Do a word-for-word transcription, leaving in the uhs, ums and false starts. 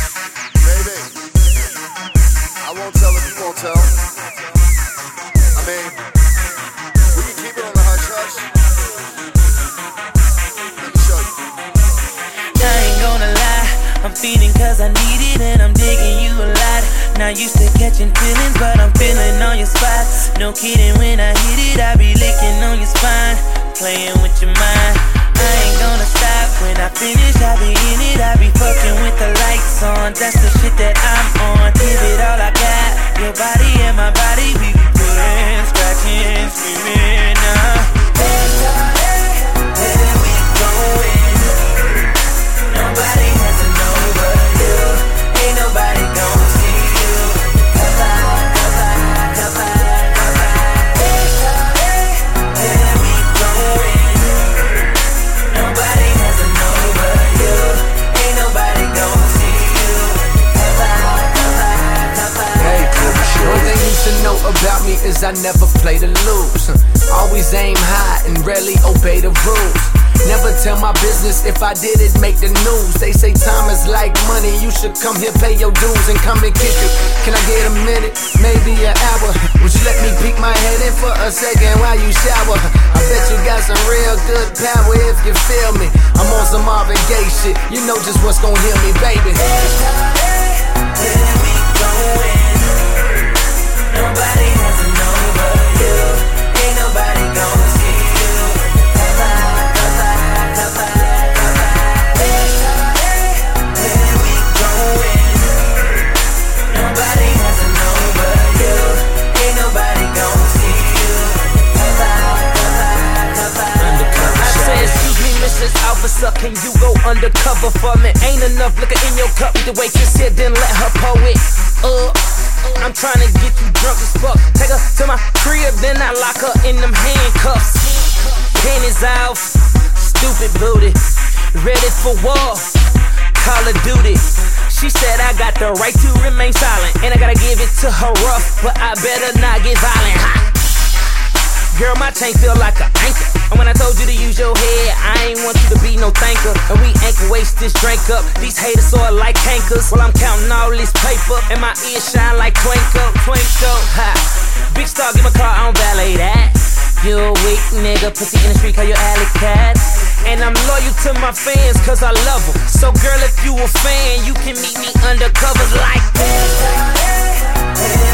Baby, I won't tell if you won't tell. I mean, we can keep it on the hush hush. Let me show you. I ain't gonna lie, I'm feeding cause I need it and I'm digging you a lot. Not used to catching feelings, but I'm feeling on your spot. No kidding, when I hit it, I be licking on your spine, playing with your mind. I ain't gonna stop, when I finish, I be in it. I be fucking with the lights on, that's the shit that I'm on. Give it all I got, your body and my body. We be pulling, scratching, screaming now. Where we going? Nobody has to know but you. Ain't nobody gon' see you. Come on, come on, come on, come on. Where we going? Nobody has to know but you. Ain't nobody gon' see you. Come on, come on, come on. Hey, one thing you should know about me is I never play to lose. Always aim high and rarely obey the rules. Never tell my business, if I did it, make the news. They say time is like money, you should come here, pay your dues and come and kick it. Can I get a minute, maybe an hour? Would you let me peek my head in for a second while you shower? I bet you got some real good power if you feel me. I'm on some Marvin Gaye shit, you know just what's gon' heal me, baby. Where we going? Nobody has to know but you. Ain't nobody gon' see you. Come on, come on, come on, come on. Where we going? Nobody has to know but you. Ain't nobody gon' see you. Come on, come on, come on. I say, excuse me, Missus Officer, can you go undercover for me? Ain't enough liquor in your cup, the waitress here, then let her pour it up. I'm tryna get you drunk as fuck. Take her to my crib, then I lock her in them handcuffs. Panties off, stupid booty, ready for war, Call of Duty. She said I got the right to remain silent, and I gotta give it to her rough, but I better not get violent. Ha! Girl, my chain feel like an anchor. And when I told you to use your head, I ain't want you to be no thanker. And we ain't gon' waste this drink up. These haters are like cankers. While I'm counting all this paper, and my ears shine like twinkle, twinkle. Ha! Big star, give my car, I don't valet that. You a weak nigga, pussy in the street, call your alley cat. And I'm loyal to my fans, cause I love them. So girl, if you a fan, you can meet me undercovers like that.